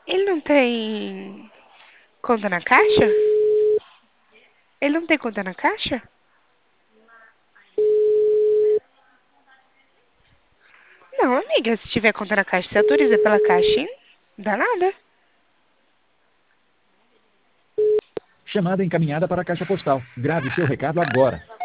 Ele não tem conta na Caixa? Ele não tem conta na Caixa? Não, amiga, se tiver conta na Caixa, você autoriza pela Caixa, hein? Não dá nada. Chamada encaminhada para a caixa postal. Grave seu recado agora.